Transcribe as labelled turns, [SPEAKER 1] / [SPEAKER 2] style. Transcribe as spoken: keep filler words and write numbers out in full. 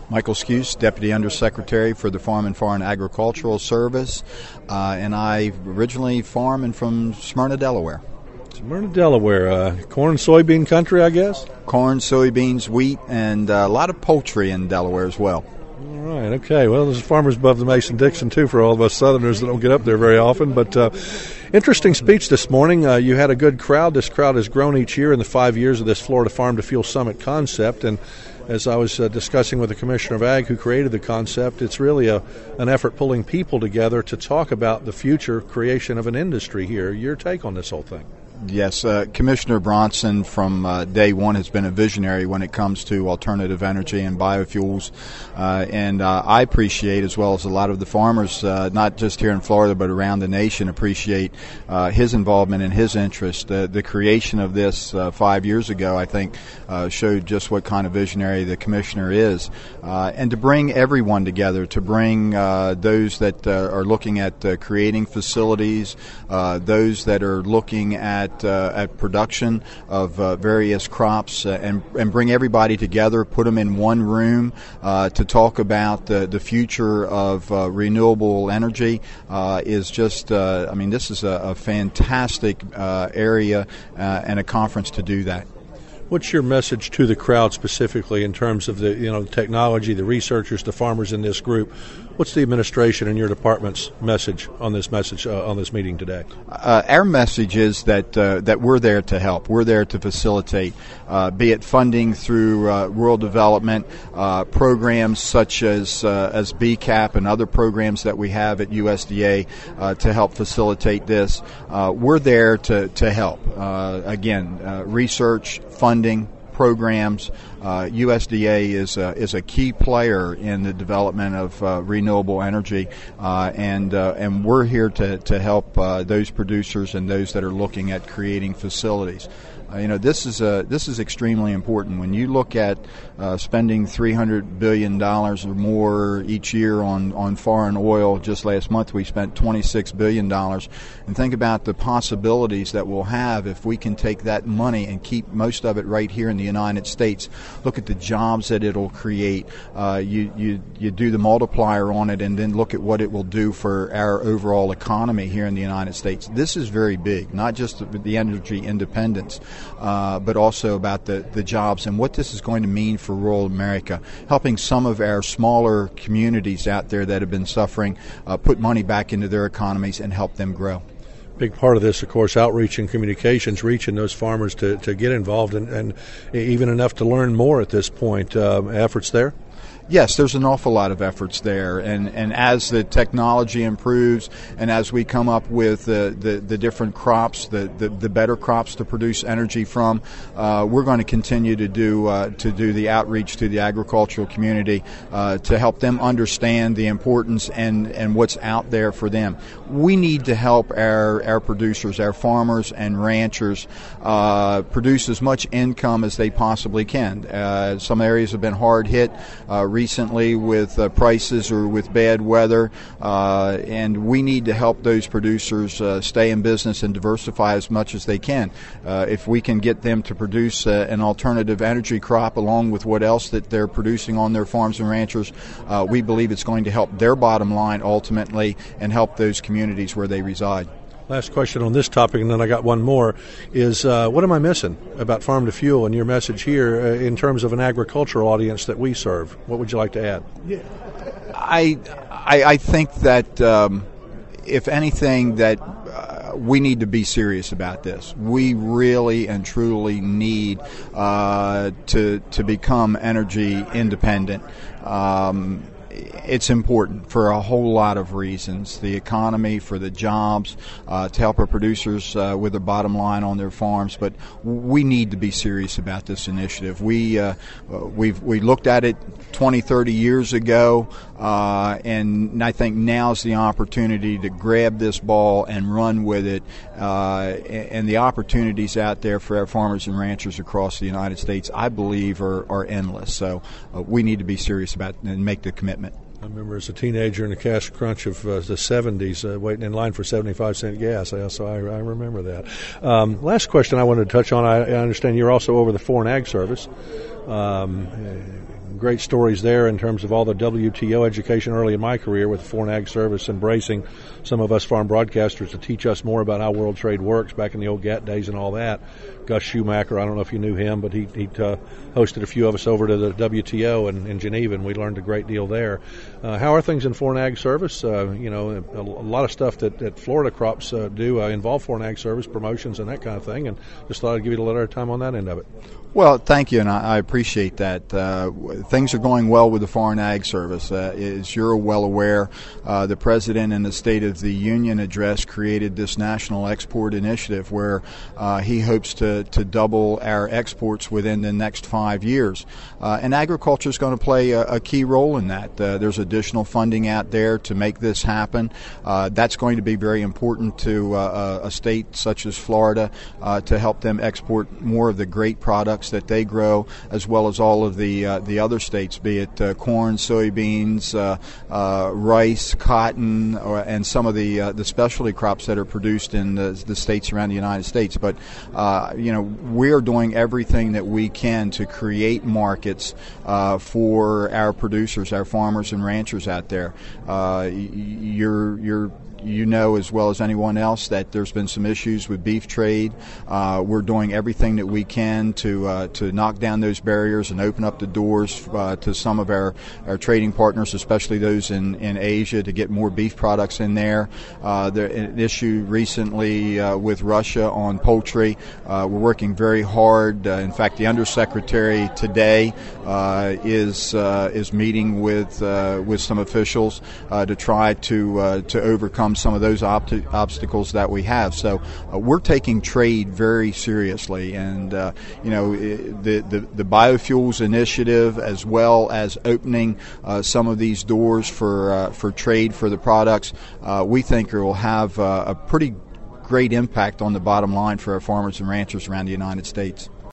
[SPEAKER 1] Michael Skuse, Deputy Undersecretary for the Farm and Foreign Agricultural Service, uh, and I originally farm and from Smyrna, Delaware.
[SPEAKER 2] Smyrna, Delaware, uh, corn, soybean country, I guess?
[SPEAKER 1] Corn, soybeans, wheat, and uh, a lot of poultry in Delaware as well.
[SPEAKER 2] All right, okay. Well, there's farmers above the Mason-Dixon, too, for all of us Southerners that don't get up there very often. But uh, interesting speech this morning. Uh, you had a good crowd. This crowd has grown each year in the five years of this Florida Farm to Fuel Summit concept. And as I was uh, discussing with the Commissioner of Ag who created the concept, it's really a, an effort pulling people together to talk about the future creation of an industry here. Your take on this whole thing?
[SPEAKER 1] Yes, uh, Commissioner Bronson from uh, day one has been a visionary when it comes to alternative energy and biofuels, uh, and uh, I appreciate, as well as a lot of the farmers, uh, not just here in Florida but around the nation, appreciate uh, his involvement and his interest. Uh, the creation of this uh, five years ago, I think, uh, showed just what kind of visionary the Commissioner is, uh, and to bring everyone together, to bring uh, those that uh, are looking at uh, creating facilities, uh, those that are looking at At, uh, at production of uh, various crops, uh, and, and bring everybody together, put them in one room uh, to talk about the, the future of uh, renewable energy uh, is just, uh, I mean, this is a, a fantastic uh, area uh, and a conference to do that.
[SPEAKER 2] What's your message to the crowd specifically in terms of the, you know, the technology, the researchers, the farmers in this group? What's the administration and your department's message on this message uh, on this meeting today?
[SPEAKER 1] Uh, our message is that uh, that we're there to help. We're there to facilitate, uh, be it funding through uh, rural development uh, programs such as uh, as B CAP and other programs that we have at U S D A uh, to help facilitate this. Uh, we're there to to help. Uh, again, uh, research, funding, programs. Uh, U S D A is a, is a key player in the development of uh, renewable energy, uh, and uh, and we're here to to help uh, those producers and those that are looking at creating facilities. Uh, you know, this is a this is extremely important. When you look at uh, spending three hundred billion dollars or more each year on, on foreign oil, just last month we spent twenty-six billion dollars, and think about the possibilities that we'll have if we can take that money and keep most of it right here in the United States. Look at the jobs that it'll create. Uh, you, you, you do the multiplier on it, and then look at what it will do for our overall economy here in the United States. This is very big, not just the, the energy independence, Uh, but also about the, the jobs and what this is going to mean for rural America, helping some of our smaller communities out there that have been suffering uh, put money back into their economies and help them grow.
[SPEAKER 2] Big part of this, of course, outreach and communications, reaching those farmers to, to get involved and, and even enough to learn more at this point. Um, efforts there?
[SPEAKER 1] Yes, there's an awful lot of efforts there, and, and as the technology improves and as we come up with the, the, the different crops, the, the, the better crops to produce energy from, uh, we're going to continue to do uh, to do the outreach to the agricultural community uh, to help them understand the importance and, and what's out there for them. We need to help our, our producers, our farmers and ranchers uh, produce as much income as they possibly can. Uh, some areas have been hard hit uh, recently with uh, prices or with bad weather, uh, and we need to help those producers uh, stay in business and diversify as much as they can. Uh, if we can get them to produce uh, an alternative energy crop along with what else that they're producing on their farms and ranchers, uh, we believe it's going to help their bottom line ultimately and help those communities where they reside.
[SPEAKER 2] Last question on this topic, and then I got one more, is uh, what am I missing about Farm to Fuel and your message here uh, in terms of an agricultural audience that we serve? What would you like to add?
[SPEAKER 1] Yeah. I, I, I think that um, if anything, that uh, we need to be serious about this. We really and truly need uh, to, to become energy independent. Um, It's important for a whole lot of reasons. The economy, for the jobs, uh, to help our producers uh, with their bottom line on their farms. But we need to be serious about this initiative. We uh, we've we looked at it twenty, thirty years ago, uh, and I think now's the opportunity to grab this ball and run with it. Uh, and the opportunities out there for our farmers and ranchers across the United States, I believe, are, are endless. So uh, we need to be serious about it and make the commitment.
[SPEAKER 2] I remember as a teenager in the cash crunch of uh, the seventies, uh, waiting in line for seventy-five cent gas. So I, I remember that. Um, last question I wanted to touch on. I, I understand you're also over the Foreign Ag Service. Um, great stories there in terms of all the W T O education early in my career with the Foreign Ag Service embracing some of us farm broadcasters to teach us more about how world trade works back in the old G A T T days and all that. Gus Schumacher, I don't know if you knew him, but he, he uh, hosted a few of us over to the W T O in, in Geneva, and we learned a great deal there. Uh, how are things in Foreign Ag Service? Uh, you know, a, a lot of stuff that, that Florida crops uh, do uh, involve Foreign Ag Service, promotions and that kind of thing, and just thought I'd give you a little time on that end of it.
[SPEAKER 1] Well, thank you, and I, I appreciate that. Uh, things are going well with the Foreign Ag Service. Uh, as you're well aware, uh, the President in the State of the Union address created this National Export Initiative where uh, he hopes to, to double our exports within the next five years. Uh, and agriculture is going to play a, a key role in that. Uh, there's additional funding out there to make this happen. Uh, that's going to be very important to uh, a state such as Florida uh, to help them export more of the great products that they grow, as well as all of the uh, the other states, be it uh, corn, soybeans, uh, uh, rice, cotton, or, and some of the uh, the specialty crops that are produced in the, the states around the United States. But uh, you know, we're doing everything that we can to create markets uh, for our producers, our farmers and ranchers out there. Uh, you're you're You know as well as anyone else that there's been some issues with beef trade. Uh, we're doing everything that we can to uh, to knock down those barriers and open up the doors uh, to some of our, our trading partners, especially those in, in Asia, to get more beef products in there. Uh, there an issue recently uh, with Russia on poultry. Uh, we're working very hard. Uh, in fact, the Undersecretary today uh, is uh, is meeting with uh, with some officials uh, to try to uh, to overcome some of those opt- obstacles that we have. So uh, we're taking trade very seriously, and uh, you know the, the the biofuels initiative, as well as opening uh, some of these doors for uh, for trade for the products, uh, we think it will have uh, a pretty great impact on the bottom line for our farmers and ranchers around the United States.